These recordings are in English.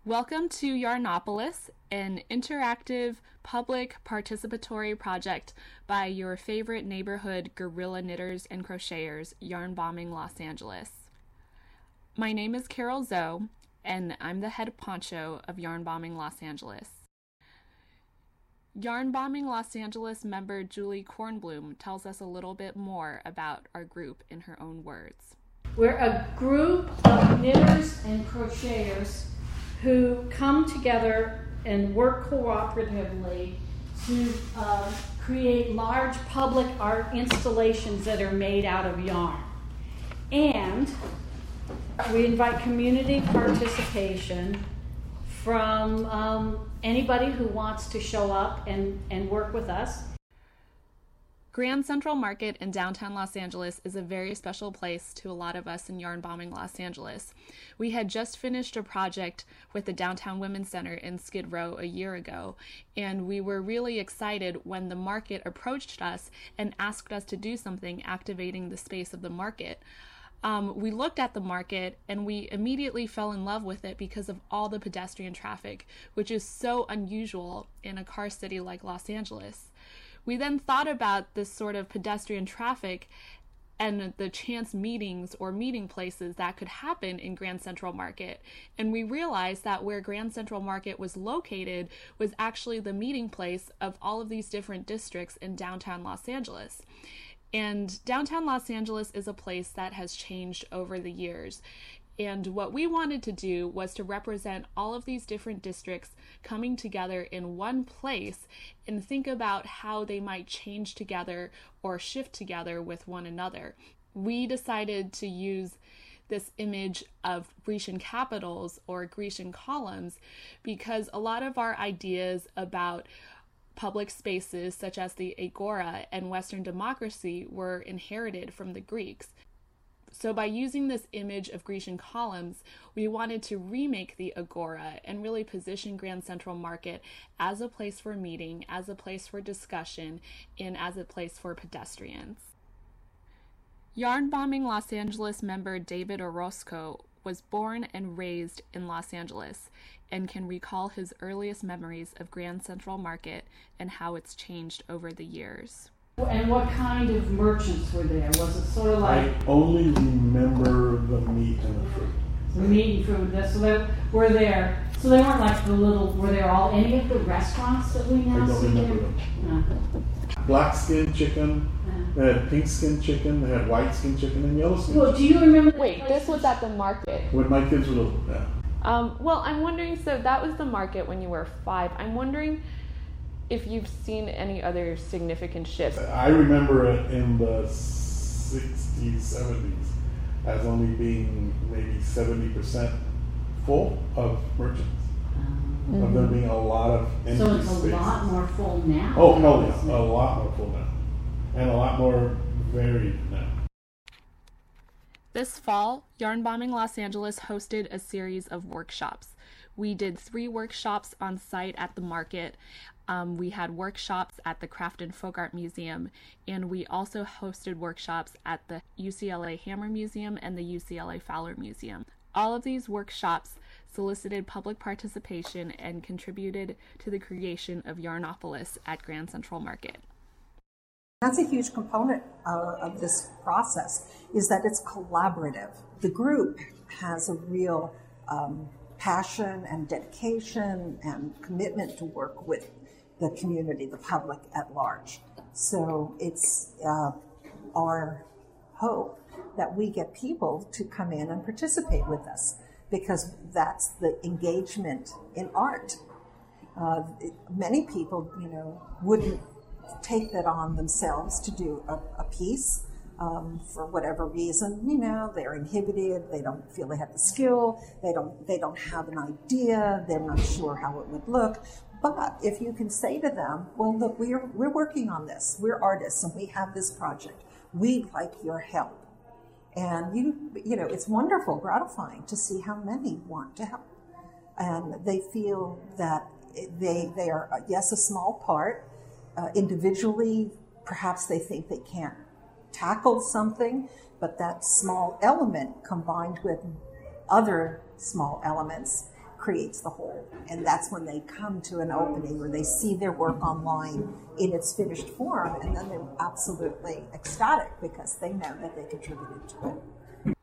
Welcome to Yarnopolis, an interactive public participatory project by your favorite neighborhood guerrilla knitters and crocheters, Yarn Bombing Los Angeles. My name is Carol Zoe, and I'm the head poncho of Yarn Bombing Los Angeles. Yarn Bombing Los Angeles member Julie Kornblum tells us a little bit more about our group in her own words. We're a group of knitters and crocheters who come together and work cooperatively to create large public art installations that are made out of yarn. And we invite community participation from anybody who wants to show up and work with us. Grand Central Market in downtown Los Angeles is a very special place to a lot of us in Yarn Bombing Los Angeles. We had just finished a project with the Downtown Women's Center in Skid Row a year ago, and we were really excited when the market approached us and asked us to do something activating the space of the market. We looked at the market and we immediately fell in love with it because of all the pedestrian traffic, which is so unusual in a car city like Los Angeles. We then thought about this sort of pedestrian traffic and the chance meetings or meeting places that could happen in Grand Central Market. And we realized that where Grand Central Market was located was actually the meeting place of all of these different districts in downtown Los Angeles. And downtown Los Angeles is a place that has changed over the years. And what we wanted to do was to represent all of these different districts coming together in one place and think about how they might change together or shift together with one another. We decided to use this image of Grecian capitals or Grecian columns because a lot of our ideas about public spaces such as the Agora and Western democracy were inherited from the Greeks. So by using this image of Grecian columns, we wanted to remake the Agora and really position Grand Central Market as a place for meeting, as a place for discussion, and as a place for pedestrians. Yarn Bombing Los Angeles member David Orozco was born and raised in Los Angeles and can recall his earliest memories of Grand Central Market and how it's changed over the years. And what kind of merchants were there? Was it sort of like... I only remember the meat and the fruit. The meat and fruit. So they were there. So they weren't like the little... Were there all any of the restaurants that we now see? I don't remember them. No. Black skin chicken. They had pink skin chicken. They had white skin chicken and yellow skin Well, chicken. do you remember... Wait, this was at the market. When my kids were little, yeah. Well, I'm wondering, so that was the market when you were 5. I'm wondering if you've seen any other significant shifts. I remember it in the 60s, 70s as only being maybe 70% full of merchants. Of there being a lot of empty So it's a spaces. lot more full now. Oh, no, yeah, a lot more full now. And a lot more varied now. This fall, Yarn Bombing Los Angeles hosted a series of workshops. We did 3 workshops on site at the market. We had workshops at the Craft and Folk Art Museum, and we also hosted workshops at the UCLA Hammer Museum and the UCLA Fowler Museum. All of these workshops solicited public participation and contributed to the creation of Yarnopolis at Grand Central Market. That's a huge component of this process, is that it's collaborative. The group has a real passion and dedication and commitment to work with the community, the public at large. So it's our hope that we get people to come in and participate with us, because that's the engagement in art. Many people, wouldn't take that on themselves to do a piece for whatever reason. They're inhibited. They don't feel they have the skill. They don't have an idea. They're not sure how it would look. But if you can say to them, well, look, we're working on this. We're artists and we have this project. We'd like your help. And it's wonderful, gratifying to see how many want to help. And they feel that they are, yes, a small part. Individually, perhaps they think they can't tackle something, but that small element combined with other small elements creates the whole. And that's when they come to an opening or they see their work online in its finished form, and then they're absolutely ecstatic because they know that they contributed to it.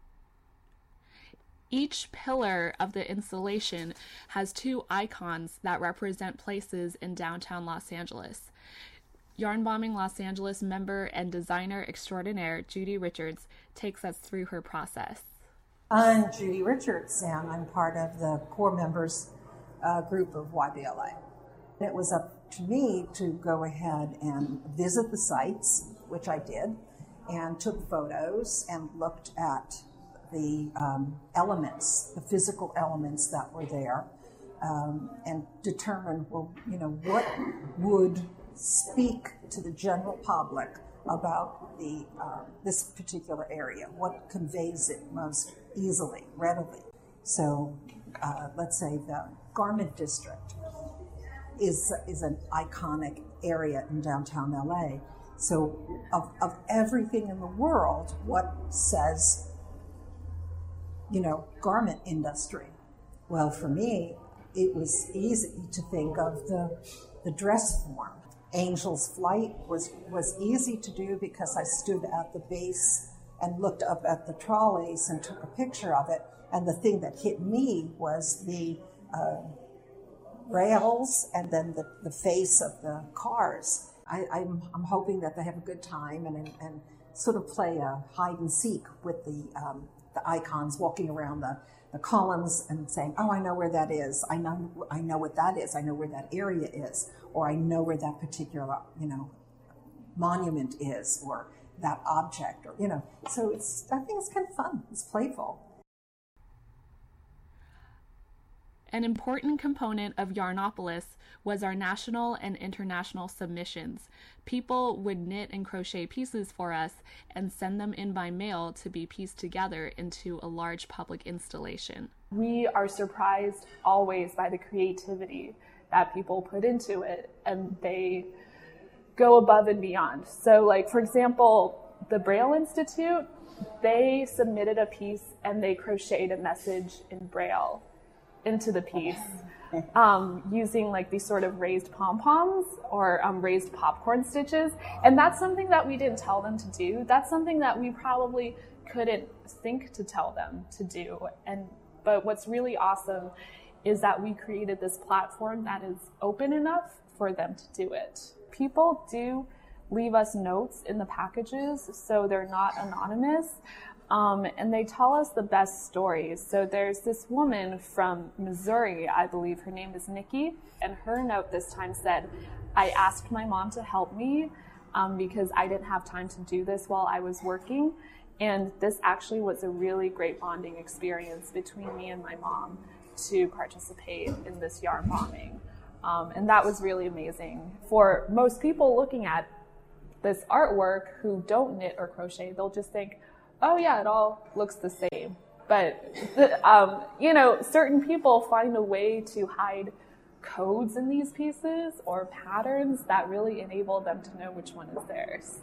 Each pillar of the installation has 2 icons that represent places in downtown Los Angeles. Yarn Bombing Los Angeles member and designer extraordinaire Judy Richards takes us through her process. I'm Judy Richards, and I'm part of the core members group of YBLA. It was up to me to go ahead and visit the sites, which I did, and took photos and looked at the elements, the physical elements that were there, and determined, well, what would speak to the general public about this particular area, what conveys it most easily, readily. So let's say the Garment District is an iconic area in downtown LA. So of everything in the world, what says, garment industry? Well, for me, it was easy to think of the dress form. Angel's Flight was easy to do because I stood at the base and looked up at the trolleys and took a picture of it. And the thing that hit me was the rails and then the face of the cars. I'm hoping that they have a good time and sort of play a hide and seek with the icons, walking around the columns and saying, oh, I know where that is. I know what that is. I know where that area is. Or I know where that particular, monument is, or that object, or, So I think it's kind of fun. It's playful. An important component of Yarnopolis was our national and international submissions. People would knit and crochet pieces for us and send them in by mail to be pieced together into a large public installation. We are surprised always by the creativity that people put into it, and they go above and beyond. So, for example, the Braille Institute, they submitted a piece and they crocheted a message in Braille into the piece using these sort of raised pom-poms or raised popcorn stitches. And that's something that we didn't tell them to do. That's something that we probably couldn't think to tell them to do. But what's really awesome is that we created this platform that is open enough for them to do it. People do leave us notes in the packages, so they're not anonymous. And they tell us the best stories. So there's this woman from Missouri, I believe her name is Nikki, and her note this time said, I asked my mom to help me because I didn't have time to do this while I was working. And this actually was a really great bonding experience between me and my mom to participate in this yarn bombing. And that was really amazing. For most people looking at this artwork who don't knit or crochet, they'll just think, oh yeah, it all looks the same. But, certain people find a way to hide codes in these pieces or patterns that really enable them to know which one is theirs.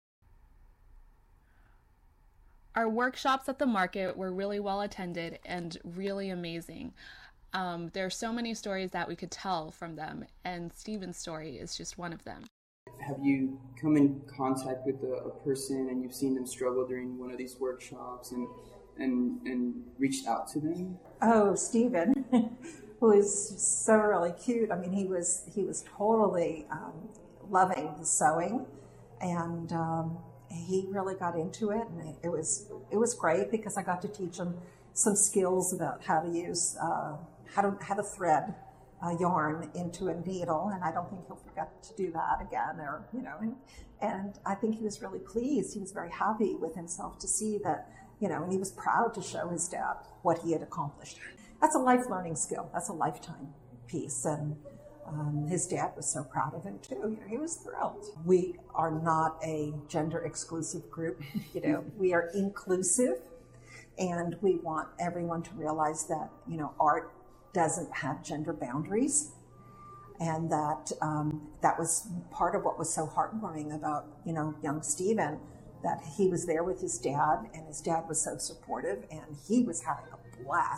Our workshops at the market were really well attended and really amazing. There are so many stories that we could tell from them, and Stephen's story is just one of them. Have you come in contact with a person and you've seen them struggle during one of these workshops and reached out to them? Oh, Stephen, who is so really cute. I mean, he was totally loving the sewing, and he really got into it, and it was great because I got to teach him some skills about how to use how to thread yarn into a needle, and I don't think he'll forget to do that again, or and I think he was really pleased. He was very happy with himself to see that, and he was proud to show his dad what he had accomplished. That's a life learning skill. That's a lifetime piece, and his dad was so proud of him too. He was thrilled. We are not a gender exclusive group. We are inclusive, and we want everyone to realize that art doesn't have gender boundaries, and that that was part of what was so heartwarming about young Stephen, that he was there with his dad, and his dad was so supportive, and he was having a blast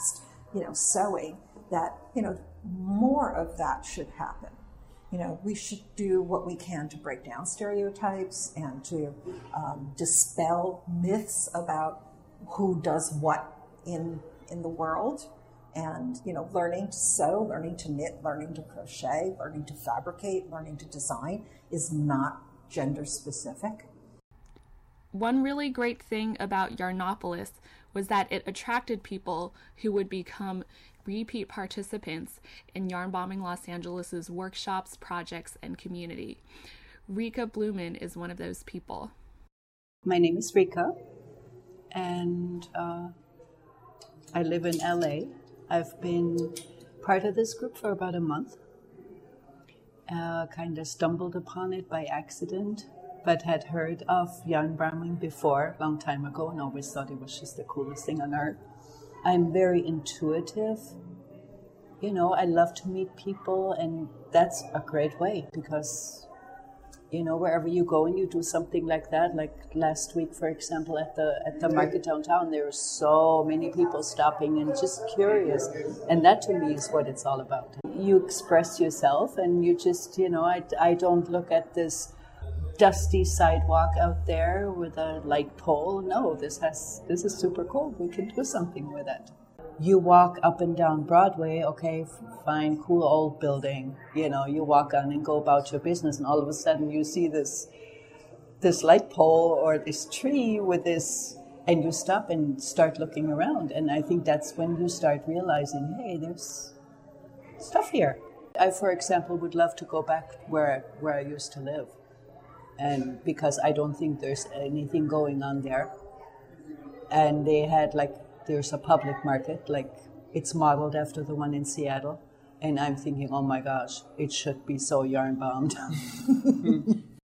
sewing, that, more of that should happen. We should do what we can to break down stereotypes and to dispel myths about who does what in the world. And, learning to sew, learning to knit, learning to crochet, learning to fabricate, learning to design is not gender specific. One really great thing about Yarnopolis was that it attracted people who would become repeat participants in Yarn Bombing Los Angeles' workshops, projects, and community. Rika Blumen is one of those people. My name is Rika, and I live in LA. I've been part of this group for about a month. Kind of stumbled upon it by accident, but had heard of yarn bombing before, a long time ago, and always thought it was just the coolest thing on earth. I'm very intuitive. I love to meet people, and that's a great way because, wherever you go and you do something like that, like last week, for example, at the market downtown, there were so many people stopping and just curious. And that to me is what it's all about. You express yourself and you just, I don't look at this dusty sidewalk out there with a light pole. No, this is super cool. We can do something with it. You walk up and down Broadway, okay, fine, cool old building. You walk on and go about your business, and all of a sudden you see this light pole or this tree with this, and you stop and start looking around. And I think that's when you start realizing, hey, there's stuff here. I, for example, would love to go back where I used to live. And because I don't think there's anything going on there. And they had there's a public market, it's modeled after the one in Seattle. And I'm thinking, oh my gosh, it should be so yarn bombed.